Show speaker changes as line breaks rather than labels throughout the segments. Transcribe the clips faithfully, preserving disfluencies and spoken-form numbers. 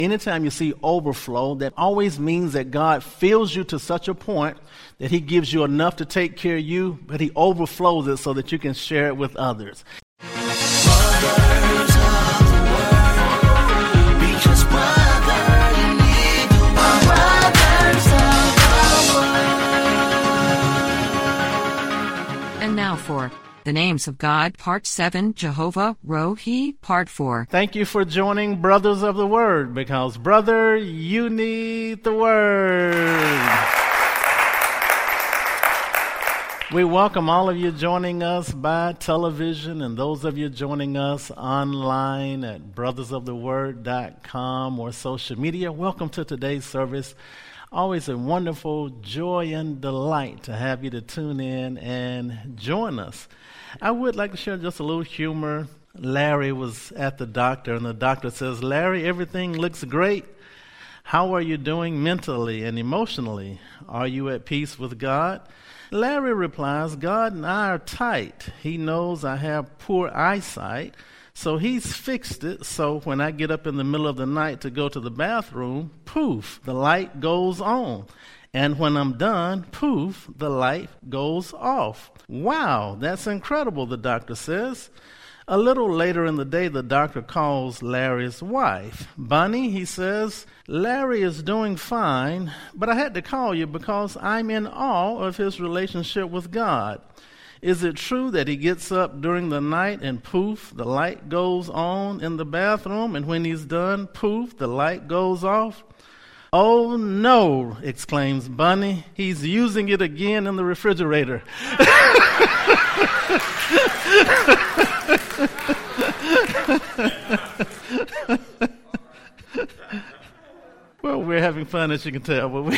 Anytime you see overflow, that always means that God fills you to such a point that he gives you enough to take care of you, but he overflows it so that you can share it with others.
And now for The Names of God, Part seven, Jehovah Rohi, Part four.
Thank you for joining Brothers of the Word, because, brother, you need the Word. We welcome all of you joining us by television and those of you joining us online at brothers of the word dot com or social media. Welcome to today's service. Always a wonderful joy and delight to have you to tune in and join us. I would like to share just a little humor. Larry was at the doctor, and the doctor says, "Larry, everything looks great. How are you doing mentally and emotionally? Are you at peace with God?" Larry replies, "God and I are tight. He knows I have poor eyesight, so he's fixed it. So when I get up in the middle of the night to go to the bathroom, poof, the light goes on. And when I'm done, poof, the light goes off." "Wow, that's incredible," the doctor says. A little later in the day, the doctor calls Larry's wife. "Bunny," he says, "Larry is doing fine, but I had to call you because I'm in awe of his relationship with God. Is it true that he gets up during the night and poof, the light goes on in the bathroom, and when he's done, poof, the light goes off?" "Oh, no," exclaims Bunny. "He's using it again in the refrigerator." Well, we're having fun, as you can tell. But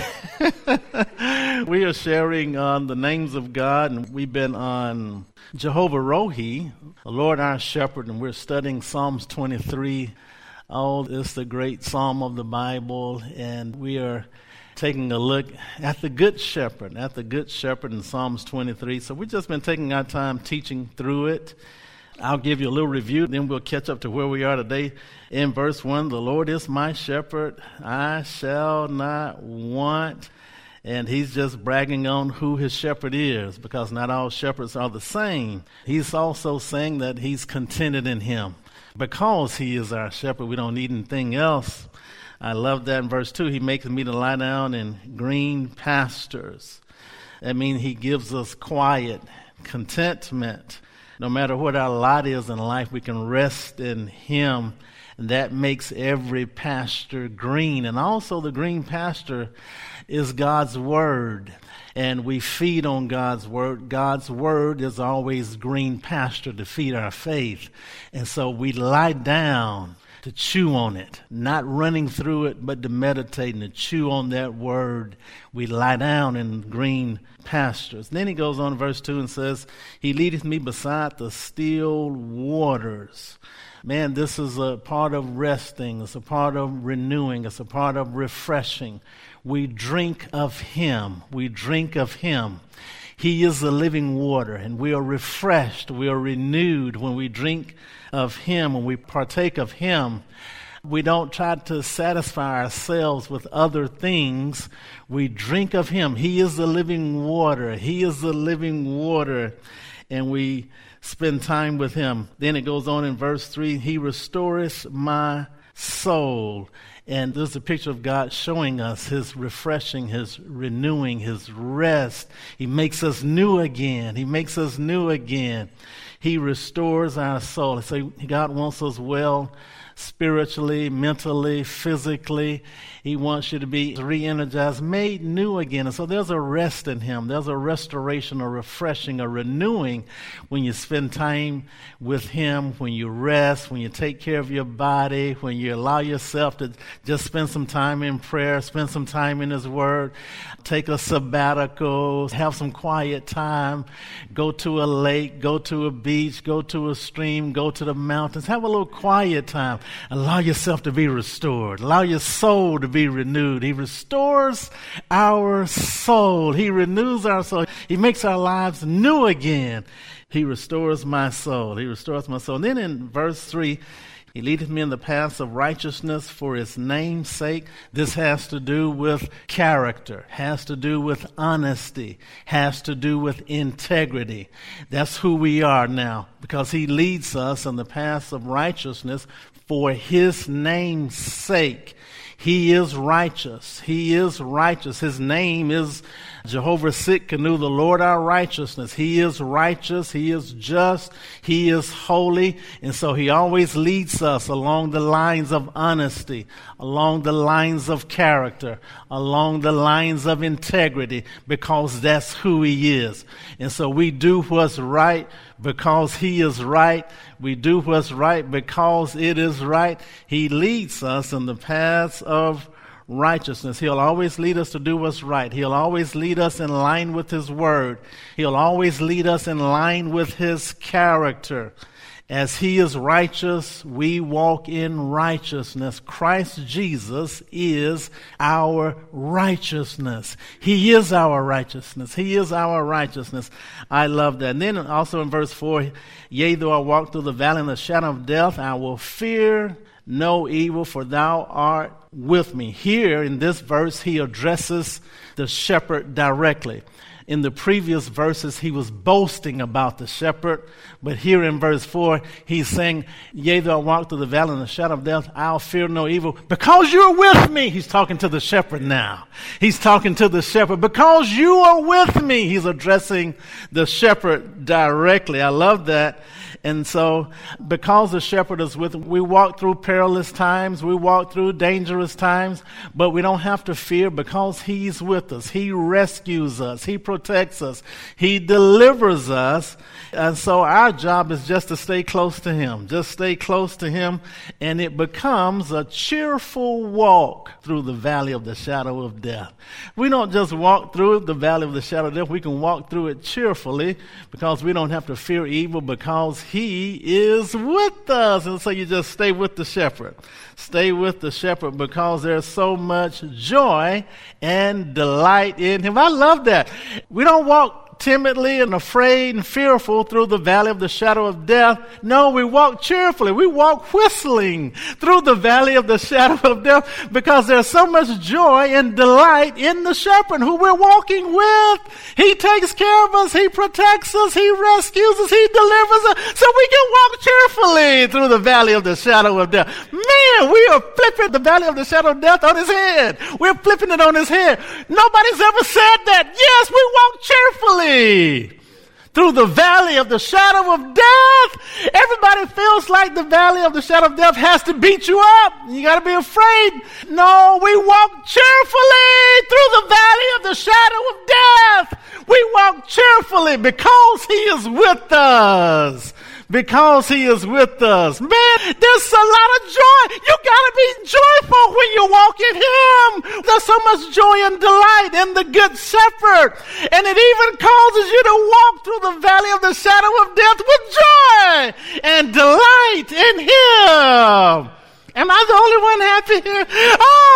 we, we are sharing on the names of God, and we've been on Jehovah Rohi, the Lord our shepherd, and we're studying Psalms twenty-three. Oh, it's the great psalm of the Bible, and we are taking a look at the Good Shepherd, at the Good Shepherd in Psalms twenty-three. So we've just been taking our time teaching through it. I'll give you a little review, then we'll catch up to where we are today. In verse one, "The Lord is my shepherd, I shall not want." And he's just bragging on who his shepherd is, because not all shepherds are the same. He's also saying that he's contented in him. Because he is our shepherd, we don't need anything else. I love that in verse two. "He makes me to lie down in green pastures." That means he gives us quiet, contentment. No matter what our lot is in life, we can rest in him. And that makes every pasture green. And also the green pasture is God's word. And we feed on God's word. God's word is always green pasture to feed our faith. And so we lie down to chew on it, not running through it, but to meditate and to chew on that word. We lie down in green pastures. Then he goes on in verse two and says, "He leadeth me beside the still waters." Man, this is a part of resting. It's a part of renewing. It's a part of refreshing. We drink of him. We drink of him. He is the living water, and we are refreshed. We are renewed when we drink of him, when we partake of him. We don't try to satisfy ourselves with other things. We drink of him. He is the living water. He is the living water, and we spend time with him. Then it goes on in verse three, "He restoreth my soul." And there's a picture of God showing us his refreshing, his renewing, his rest. He makes us new again. He makes us new again. He restores our soul. So God wants us well spiritually, mentally, physically. He wants you to be re-energized, made new again. And so there's a rest in him. There's a restoration, a refreshing, a renewing when you spend time with him, when you rest, when you take care of your body, when you allow yourself to just spend some time in prayer, spend some time in his word, take a sabbatical, have some quiet time, go to a lake, go to a beach, go to a stream, go to the mountains, have a little quiet time. Allow yourself to be restored. Allow your soul to be renewed. He restores our soul. He renews our soul. He makes our lives new again. He restores my soul. He restores my soul. And then in verse three, He leadeth me in the paths of righteousness for his name's sake. This has to do with character, has to do with honesty, has to do with integrity. That's who we are now, because he leads us in the paths of righteousness for his name's sake. He is righteous. He is righteous. His name is Jehovah Tsidkenu, the Lord our righteousness. He is righteous. He is just. He is holy. And so he always leads us along the lines of honesty, along the lines of character, along the lines of integrity, because that's who he is. And so we do what's right because he is right. We do what's right because it is right. He leads us in the paths of righteousness. He'll always lead us to do what's right. He'll always lead us in line with his word. He'll always lead us in line with his character. As he is righteous, we walk in righteousness. Christ Jesus is our righteousness. He is our righteousness. He is our righteousness. I love that. And then also in verse four, yea, though I walk through the valley of the shadow of death, I will fear no evil, for thou art with me. Here in this verse, he addresses the shepherd directly. In the previous verses, he was boasting about the shepherd. But here in verse four, he's saying, yea, though I walk through the valley of the shadow of death, I'll fear no evil because you're with me. He's talking to the shepherd now. He's talking to the shepherd. Because you are with me. He's addressing the shepherd directly. I love that. And so because the shepherd is with him, we walk through perilous times, we walk through dangerous times, but we don't have to fear because he's with us. He rescues us. He protects us. He delivers us. And so our job is just to stay close to him. Just stay close to him, and it becomes a cheerful walk through the valley of the shadow of death. We don't just walk through the valley of the shadow of death. We can walk through it cheerfully because we don't have to fear evil because he is with us. And so you just stay with the shepherd. Stay with the shepherd because there's so much joy and delight in him. I love that. We don't walk timidly and afraid and fearful through the valley of the shadow of death. No, we walk cheerfully. We walk whistling through the valley of the shadow of death because there's so much joy and delight in the shepherd who we're walking with. He takes care of us. He protects us. He rescues us. He delivers us. So we can walk cheerfully through the valley of the shadow of death. Man, we are flipping the valley of the shadow of death on his head. We're flipping it on his head. Nobody's ever said that. Yes, we walk cheerfully through the valley of the shadow of death. Everybody feels like the valley of the shadow of death has to beat you up. You got to be afraid. No, we walk cheerfully through the valley of the shadow of death. We walk cheerfully because he is with us. Because he is with us. Man, there's a lot of joy. You gotta be joyful when you walk in him. There's so much joy and delight in the good shepherd. And it even causes you to walk through the valley of the shadow of death with joy and delight in him. Am I the only one happy here? Oh,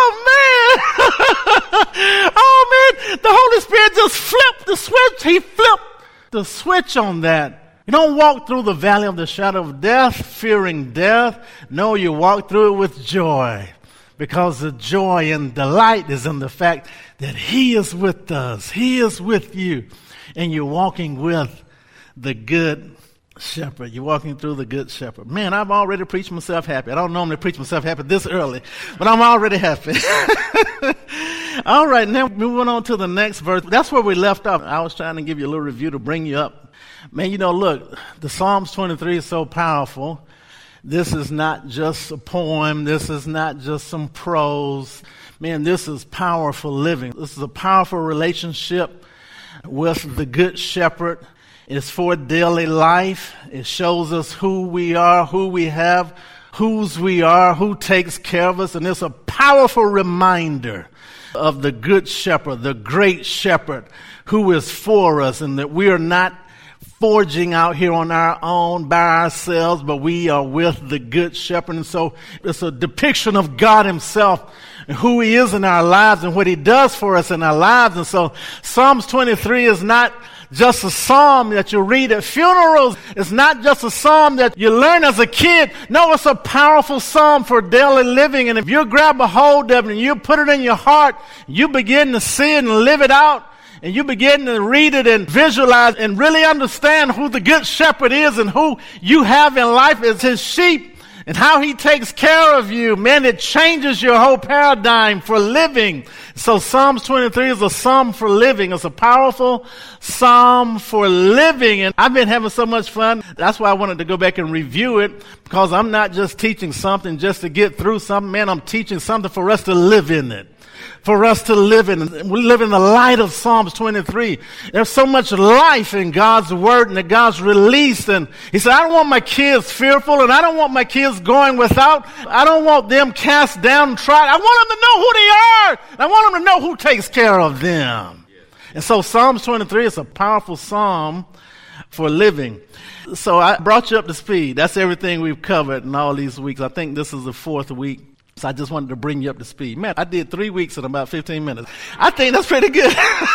man. Oh, man. The Holy Spirit just flipped the switch. He flipped the switch on that. You don't walk through the valley of the shadow of death, fearing death. No, you walk through it with joy, because the joy and delight is in the fact that he is with us. He is with you, and you're walking with the good shepherd. You're walking through the good shepherd. Man, I've already preached myself happy. I don't normally preach myself happy this early, but I'm already happy. All right, now moving on to the next verse. That's where we left off. I was trying to give you a little review to bring you up. Man, you know, look, the Psalms twenty-three is so powerful. This is not just a poem. This is not just some prose. Man, this is powerful living. This is a powerful relationship with the Good Shepherd. It's for daily life. It shows us who we are, who we have, whose we are, who takes care of us. And it's a powerful reminder of the Good Shepherd, the great shepherd who is for us, and that we are not forging out here on our own by ourselves, but we are with the Good Shepherd. And so it's a depiction of God himself and who he is in our lives and what he does for us in our lives. And so Psalms twenty-three is not just a psalm that you read at funerals. It's not just a psalm that you learn as a kid. No, it's a powerful psalm for daily living. And if you grab a hold of it and you put it in your heart, you begin to see it and live it out, and you begin to read it and visualize and really understand who the Good Shepherd is and who you have in life as his sheep and how he takes care of you, man, it changes your whole paradigm for living. So Psalms twenty-three is a psalm for living. It's a powerful psalm for living. And I've been having so much fun. That's why I wanted to go back and review it, because I'm not just teaching something just to get through something. Man, I'm teaching something for us to live in it. For us to live in. We live in the light of Psalms twenty-three. There's so much life in God's word and that God's released. And he said, I don't want my kids fearful, and I don't want my kids going without. I don't want them cast down and tried. I want them to know who they are. I want them to know who takes care of them. And so Psalms twenty-three is a powerful psalm for living. So I brought you up to speed. That's everything we've covered in all these weeks. I think this is the fourth week. So I just wanted to bring you up to speed. Man, I did three weeks in about fifteen minutes. I think that's pretty good.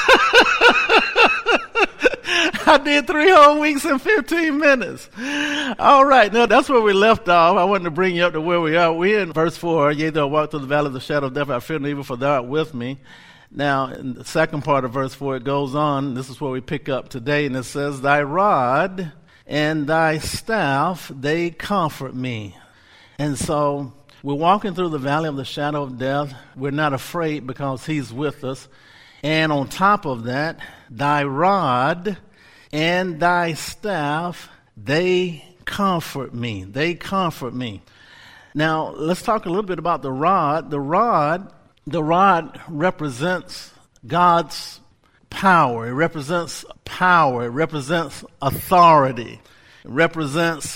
I did three whole weeks in fifteen minutes. All right, now that's where we left off. I wanted to bring you up to where we are. We're in verse four. Yea, though I walk through the valley of the shadow of death, I fear no evil, for thou art with me. Now, in the second part of verse four, it goes on. This is where we pick up today, and it says, thy rod and thy staff, they comfort me. And so we're walking through the valley of the shadow of death. We're not afraid because he's with us. And on top of that, thy rod and thy staff, they comfort me. They comfort me. Now, let's talk a little bit about the rod. The rod, the rod represents God's power. It represents power. It represents authority. It represents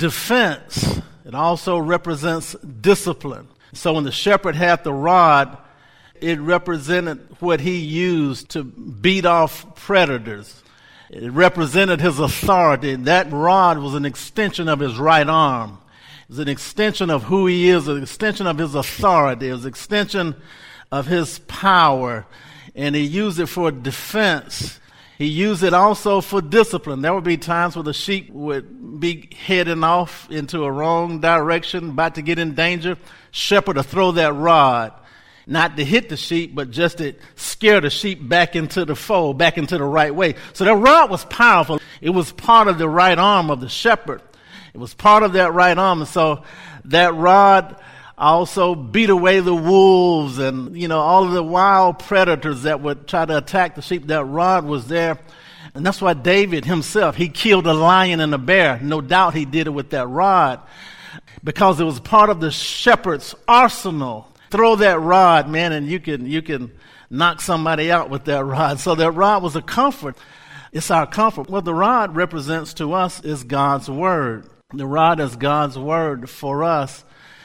defense. It also represents discipline. So when the shepherd had the rod, it represented what he used to beat off predators. It represented his authority. That rod was an extension of his right arm. It was an extension of who he is, an extension of his authority. It was an extension of his power. And he used it for defense. He used it also for discipline. There would be times where the sheep would be heading off into a wrong direction, about to get in danger. Shepherd would throw that rod, not to hit the sheep, but just to scare the sheep back into the fold, back into the right way. So that rod was powerful. It was part of the right arm of the shepherd. It was part of that right arm. And so that rod also beat away the wolves and, you know, all of the wild predators that would try to attack the sheep. That rod was there. And that's why David himself, he killed a lion and a bear. No doubt he did it with that rod, because it was part of the shepherd's arsenal. Throw that rod, man, and you can, you can knock somebody out with that rod. So that rod was a comfort. It's our comfort. What the rod represents to us is God's word. The rod is God's word for us,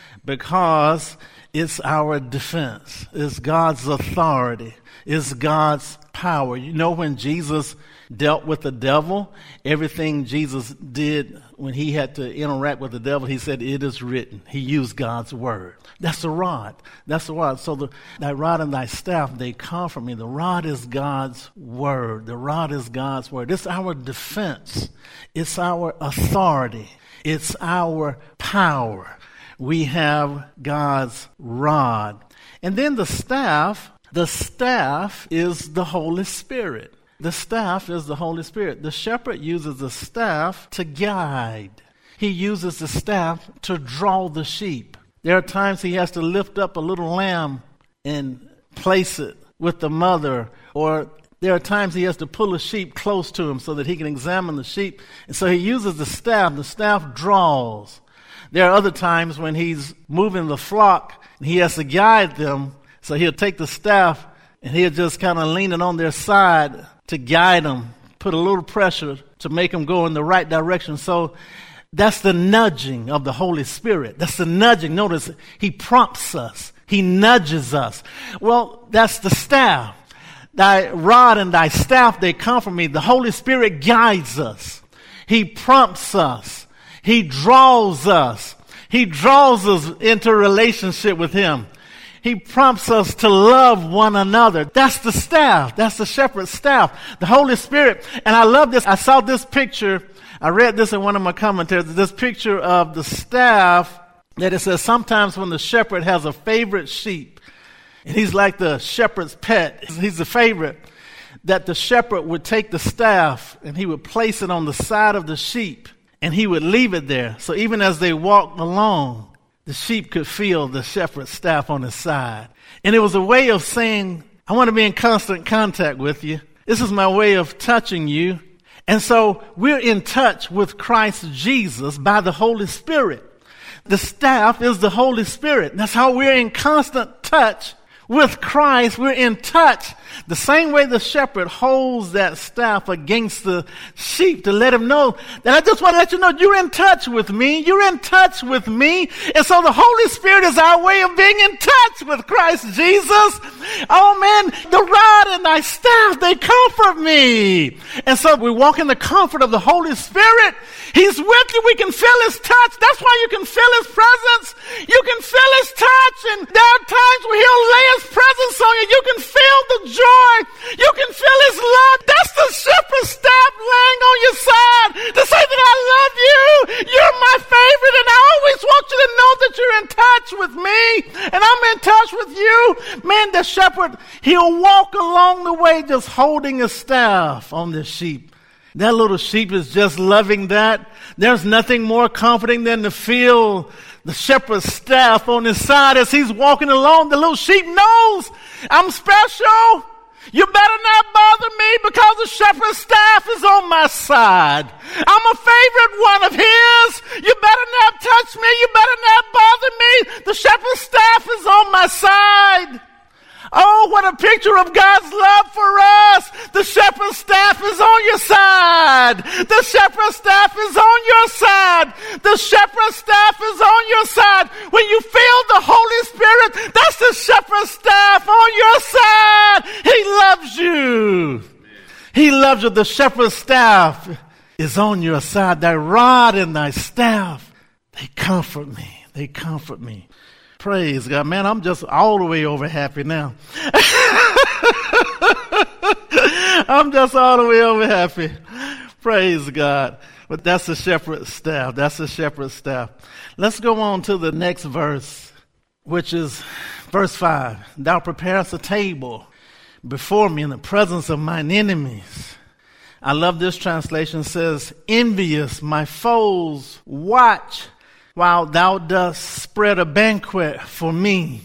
because it's our defense. It's God's authority. It's God's power. You know, when Jesus dealt with the devil, everything Jesus did when he had to interact with the devil, he said, it is written. He used God's word. That's the rod. That's the rod. So the, thy rod and thy staff, they comfort me. The rod is God's word. The rod is God's word. It's our defense. It's our authority. It's our power. We have God's rod. And then the staff, the staff is the Holy Spirit. The staff is the Holy Spirit. The shepherd uses the staff to guide. He uses the staff to draw the sheep. There are times he has to lift up a little lamb and place it with the mother, or there are times he has to pull a sheep close to him so that he can examine the sheep. And so he uses the staff. The staff draws. There are other times when he's moving the flock and he has to guide them. So he'll take the staff and he'll just kind of lean it on their side to guide them, put a little pressure to make them go in the right direction. So that's the nudging of the Holy Spirit. That's the nudging. Notice he prompts us. He nudges us. Well, that's the staff. Thy rod and thy staff, they comfort me. The Holy Spirit guides us. He prompts us. He draws us. He draws us into a relationship with him. He prompts us to love one another. That's the staff. That's the shepherd's staff, the Holy Spirit. And I love this. I saw this picture. I read this in one of my commentaries. This picture of the staff that it says sometimes when the shepherd has a favorite sheep, and he's like the shepherd's pet. He's the favorite. That the shepherd would take the staff and he would place it on the side of the sheep and he would leave it there. So even as they walked along, the sheep could feel the shepherd's staff on his side. And it was a way of saying, I want to be in constant contact with you. This is my way of touching you. And so we're in touch with Christ Jesus by the Holy Spirit. The staff is the Holy Spirit. That's how we're in constant touch with Christ. We're in touch. The same way the shepherd holds that staff against the sheep to let him know that I just want to let you know you're in touch with me. You're in touch with me. And so the Holy Spirit is our way of being in touch with Christ Jesus. Oh man, the rod and thy staff, they comfort me. And so we walk in the comfort of the Holy Spirit. He's with you. We can feel his touch. That's why you can feel his presence. You can feel his touch. And there are times where he'll lay his presence on you. You can feel the joy. You can feel his love. That's the shepherd's staff laying on your side to say that I love you. You're my favorite. And I always want you to know that you're in touch with me. And I'm in touch with you. Man, the shepherd, he'll walk along the way just holding his staff on the sheep. That little sheep is just loving that. There's nothing more comforting than to feel the shepherd's staff on his side as he's walking along. The little sheep knows I'm special. You better not bother me because the shepherd's staff is on my side. I'm a favorite one of his. You better not touch me. You better not bother me. The shepherd's staff is on my side. Oh, what a picture of God's love for us. The shepherd's staff is on your side. The shepherd's staff is on your side. The shepherd's staff is on your side. When you feel the Holy Spirit, that's the shepherd's staff on your side. He loves you. He loves you. The shepherd's staff is on your side. Thy rod and thy staff, they comfort me. They comfort me. Praise God. Man, I'm just all the way over happy now. I'm just all the way over happy. Praise God. But that's the shepherd's staff. That's the shepherd's staff. Let's go on to the next verse, which is verse five. Thou preparest a table before me in the presence of mine enemies. I love this translation. It says, envious, my foes watch while thou dost spread a banquet for me.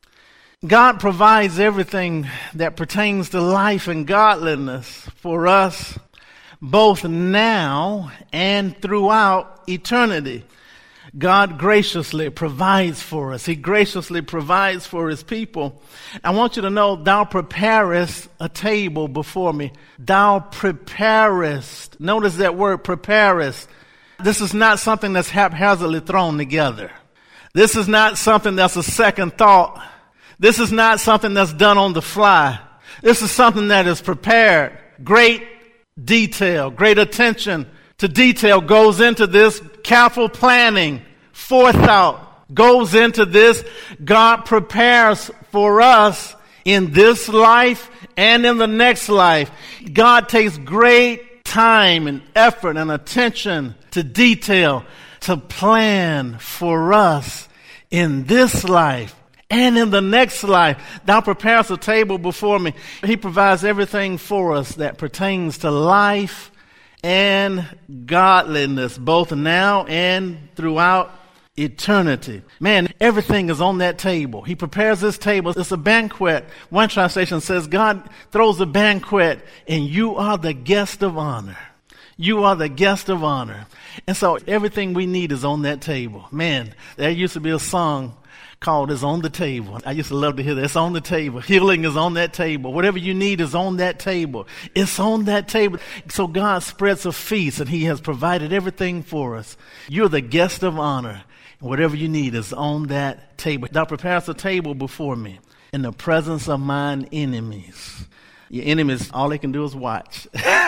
God provides everything that pertains to life and godliness for us, both now and throughout eternity. God graciously provides for us. He graciously provides for his people. I want you to know, thou preparest a table before me. Thou preparest. Notice that word, preparest. This is not something that's haphazardly thrown together. This is not something that's a second thought. This is not something that's done on the fly. This is something that is prepared. Great detail, great attention to detail goes into this. Careful planning, forethought goes into this. God prepares for us in this life and in the next life. God takes great time and effort and attention to detail to plan for us in this life and in the next life. Thou preparest a table before me. He provides everything for us that pertains to life and godliness, both now and throughout eternity. Man, everything is on that table. He prepares this table. It's a banquet. One translation says God throws a banquet and you are the guest of honor. You are the guest of honor. And so everything we need is on that table. Man, there used to be a song called It's on the Table. I used to love to hear that. It's on the table. Healing is on that table. Whatever you need is on that table. It's on that table. So God spreads a feast and he has provided everything for us. You're the guest of honor. Whatever you need is on that table. Thou preparest a table before me in the presence of mine enemies. Your enemies, all they can do is watch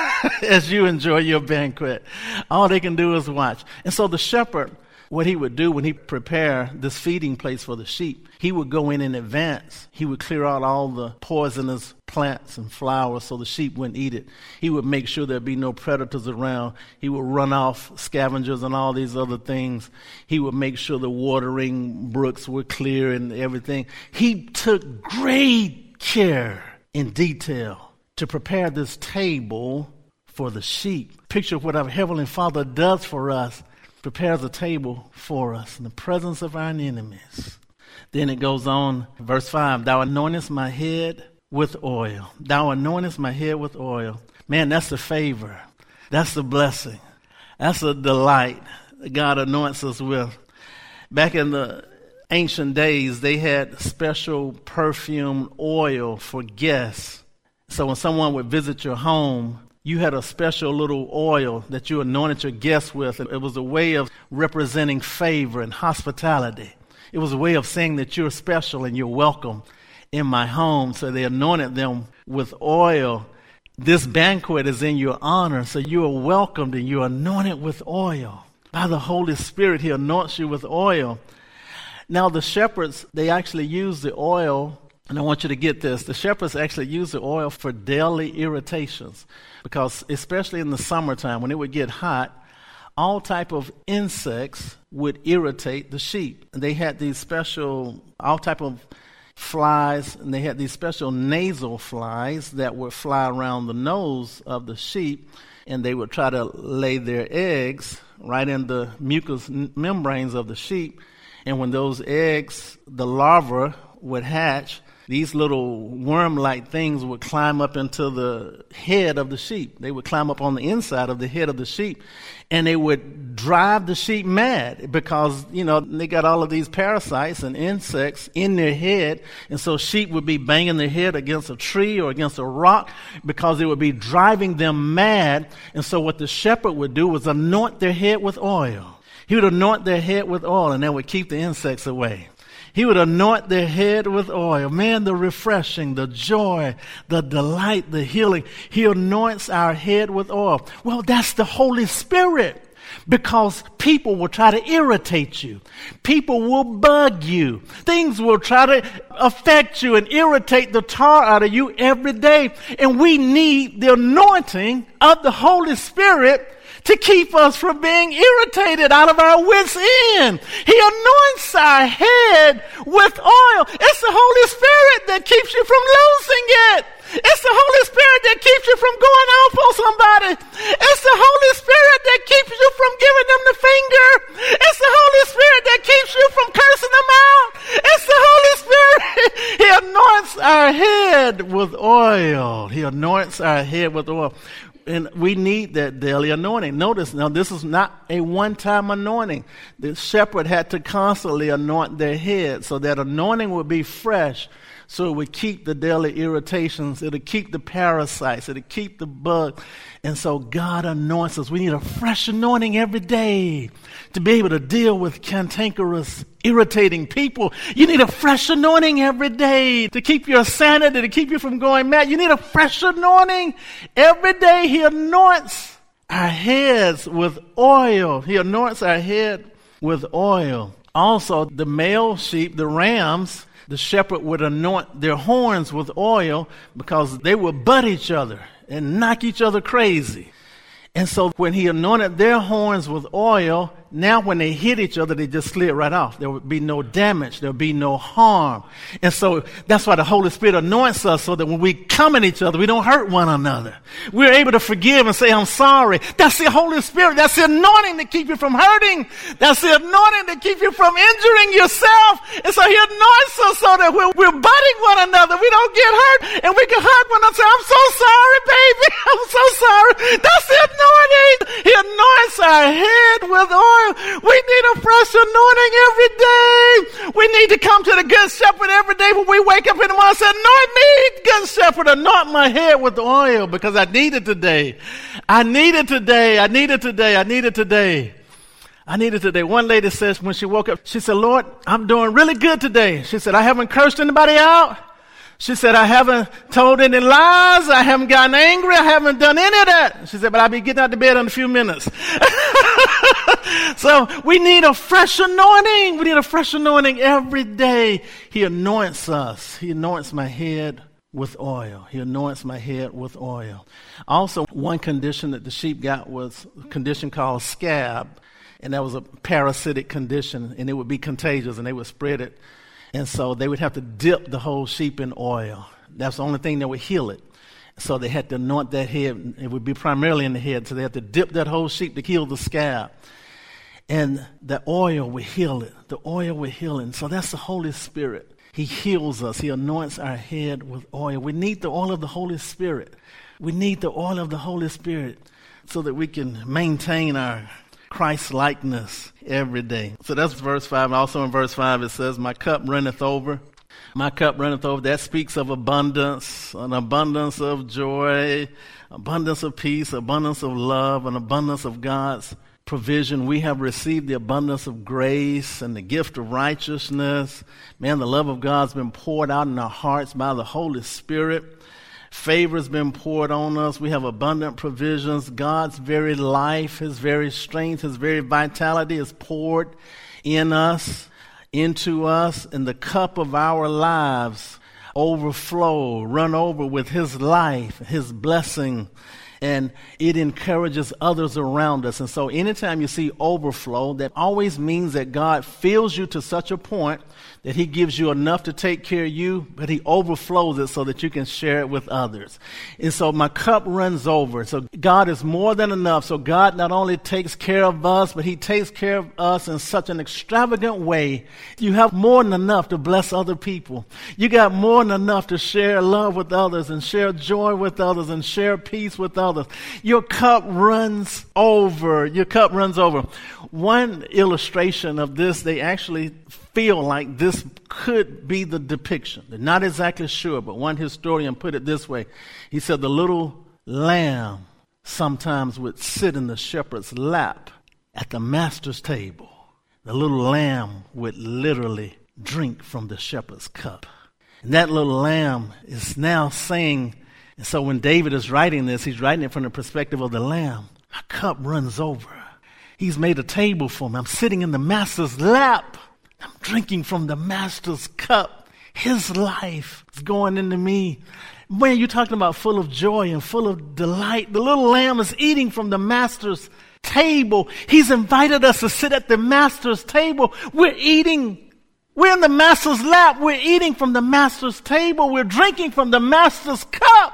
as you enjoy your banquet. All they can do is watch. And so the shepherd, what he would do when he prepare this feeding place for the sheep, he would go in in advance. He would clear out all the poisonous plants and flowers so the sheep wouldn't eat it. He would make sure there'd be no predators around. He would run off scavengers and all these other things. He would make sure the watering brooks were clear and everything. He took great care in detail to prepare this table for the sheep. Picture of what our Heavenly Father does for us, prepares a table for us in the presence of our enemies. Then it goes on, verse five, thou anointest my head with oil. Thou anointest my head with oil. Man, that's a favor. That's a blessing. That's a delight that God anoints us with. Back in the ancient days, they had special perfume oil for guests. So when someone would visit your home, you had a special little oil that you anointed your guests with. It was a way of representing favor and hospitality. It was a way of saying that you're special and you're welcome in my home. So they anointed them with oil. This banquet is in your honor, so you are welcomed and you're anointed with oil. By the Holy Spirit, he anoints you with oil. Now the shepherds, they actually use the oil, and I want you to get this. The shepherds actually use the oil for daily irritations, because especially in the summertime when it would get hot, all type of insects would irritate the sheep. And they had these special, all type of flies, and they had these special nasal flies that would fly around the nose of the sheep, and they would try to lay their eggs right in the mucous membranes of the sheep. And when those eggs, the larvae, would hatch, these little worm-like things would climb up into the head of the sheep. They would climb up on the inside of the head of the sheep, and they would drive the sheep mad because, you know, they got all of these parasites and insects in their head, and so sheep would be banging their head against a tree or against a rock because it would be driving them mad. And so what the shepherd would do was anoint their head with oil. He would anoint their head with oil, and that would keep the insects away. He would anoint their head with oil. Man, the refreshing, the joy, the delight, the healing. He anoints our head with oil. Well, that's the Holy Spirit, because people will try to irritate you. People will bug you. Things will try to affect you and irritate the tar out of you every day. And we need the anointing of the Holy Spirit to keep us from being irritated out of our wits' end. He anoints our head with oil. It's the Holy Spirit that keeps you from losing it. It's the Holy Spirit that keeps you from going off on somebody. It's the Holy Spirit that keeps you from giving them the finger. It's the Holy Spirit that keeps you from cursing them out. It's the Holy Spirit. He anoints our head with oil. He anoints our head with oil. And we need that daily anointing. Notice, now this is not a one-time anointing. The shepherd had to constantly anoint their head, so that anointing would be fresh, so it would keep the daily irritations. It would keep the parasites. It would keep the bug. And so God anoints us. We need a fresh anointing every day to be able to deal with cantankerous, irritating people. You need a fresh anointing every day to keep your sanity, to keep you from going mad. You need a fresh anointing every day. He anoints our heads with oil. He anoints our head with oil. Also, the male sheep, the rams, the shepherd would anoint their horns with oil because they would butt each other and knock each other crazy. And so when he anointed their horns with oil, now when they hit each other, they just slid right off. There would be no damage. There would be no harm. And so that's why the Holy Spirit anoints us, so that when we come at each other, we don't hurt one another. We're able to forgive and say, I'm sorry. That's the Holy Spirit. That's the anointing to keep you from hurting. That's the anointing to keep you from injuring yourself. And so he anoints us so that we're, we're butting one another. We don't get hurt, and we can hug one another and say, I'm so sorry, baby. I'm so sorry. That's the anointing. He anoints our head with oil. We need a fresh anointing every day. We need to come to the Good Shepherd every day when we wake up in the morning and say, anoint me, Good Shepherd, anoint my head with oil, because I need it today. I need it today. I need it today. I need it today. I need it today. One lady says when she woke up, she said, Lord, I'm doing really good today. She said, I haven't cursed anybody out. She said, I haven't told any lies. I haven't gotten angry. I haven't done any of that. She said, but I'll be getting out of bed in a few minutes. So we need a fresh anointing. We need a fresh anointing every day. He anoints us. He anoints my head with oil. He anoints my head with oil. Also, one condition that the sheep got was a condition called scab. And that was a parasitic condition, and it would be contagious, and they would spread it. And so they would have to dip the whole sheep in oil. That's the only thing that would heal it. So they had to anoint that head. It would be primarily in the head. So they had to dip that whole sheep to heal the scab. And the oil would heal it. The oil would heal it. And so that's the Holy Spirit. He heals us. He anoints our head with oil. We need the oil of the Holy Spirit. We need the oil of the Holy Spirit so that we can maintain our Christ-likeness every day. So that's verse five. And also in verse five it says, my cup runneth over. My cup runneth over. That speaks of abundance, an abundance of joy, abundance of peace, abundance of love, an abundance of God's provision. We have received the abundance of grace and the gift of righteousness. Man, the love of God's been poured out in our hearts by the Holy Spirit. Favor has been poured on us. We have abundant provisions. God's very life, his very strength, his very vitality is poured in us, into us, and the cup of our lives overflow, run over with his life, his blessing, and it encourages others around us. And so anytime you see overflow, that always means that God fills you to such a point that he gives you enough to take care of you, but he overflows it so that you can share it with others. And so my cup runs over. So God is more than enough. So God not only takes care of us, but he takes care of us in such an extravagant way. You have more than enough to bless other people. You got more than enough to share love with others and share joy with others and share peace with others. Your cup runs over. Your cup runs over. One illustration of this, they actually feel like this could be the depiction. They're not exactly sure, but one historian put it this way. He said the little lamb sometimes would sit in the shepherd's lap at the master's table. The little lamb would literally drink from the shepherd's cup. And that little lamb is now saying, and so when David is writing this, he's writing it from the perspective of the lamb. My cup runs over. He's made a table for me. I'm sitting in the master's lap. I'm drinking from the master's cup. His life is going into me. Man, you're talking about full of joy and full of delight. The little lamb is eating from the master's table. He's invited us to sit at the master's table. We're eating. We're in the master's lap. We're eating from the master's table. We're drinking from the master's cup.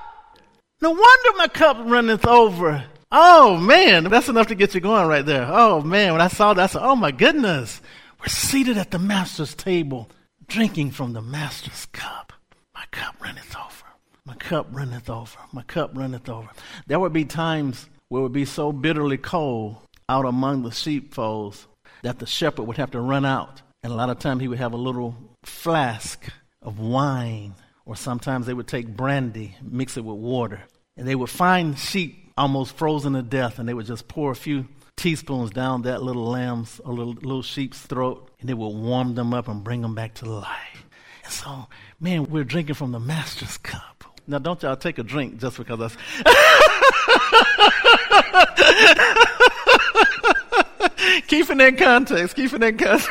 No wonder my cup runneth over. Oh, man, that's enough to get you going right there. Oh, man, when I saw that, I said, oh, my goodness. We're seated at the master's table, drinking from the master's cup. My cup runneth over. My cup runneth over. My cup runneth over. There would be times where it would be so bitterly cold out among the sheepfolds that the shepherd would have to run out. And a lot of times he would have a little flask of wine, or sometimes they would take brandy, mix it with water. And they would find sheep almost frozen to death, and they would just pour a few teaspoons down that little lamb's or little, little sheep's throat, and it would warm them up and bring them back to life. And so, man, we're drinking from the master's cup. Now, don't y'all take a drink just because that's... Keep it in context. Keep it in context.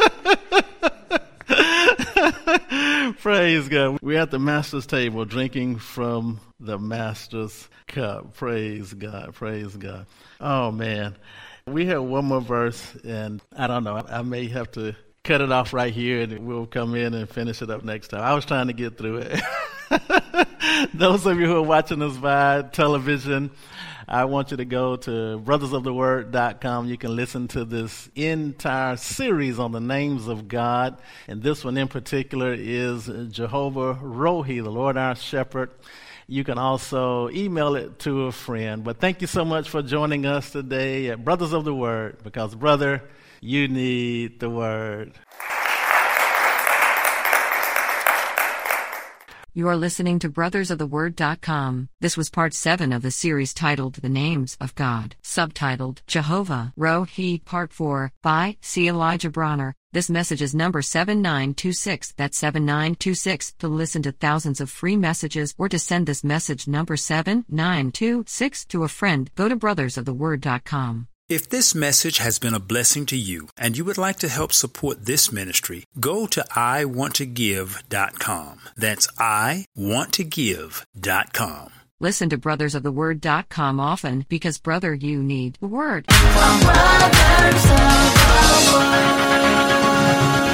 Praise God. We're at the master's table drinking from the master's cup. Praise God. Praise God. Oh, man. We have one more verse, and I don't know. I may have to cut it off right here, and we'll come in and finish it up next time. I was trying to get through it. Those of you who are watching us via television, I want you to go to brothers of the word dot com. You can listen to this entire series on the names of God. And this one in particular is Jehovah Rohi, the Lord our shepherd. You can also email it to a friend. But thank you so much for joining us today at Brothers of the Word, because, brother, you need the Word.
You are listening to brothers of the word dot com. This was part seven of the series titled The Names of God, subtitled Jehovah Rohi Part four by C. Elijah Bronner. This message is number seven nine two six. That's seven nine two six. To listen to thousands of free messages or to send this message number seven nine two six to a friend, go to brothers of the word dot com.
If this message has been a blessing to you and you would like to help support this ministry, go to I want to give dot com. That's I want to give dot com.
Listen to brothers of the word dot com often because, brother, you need the word.
Brothers of the Word.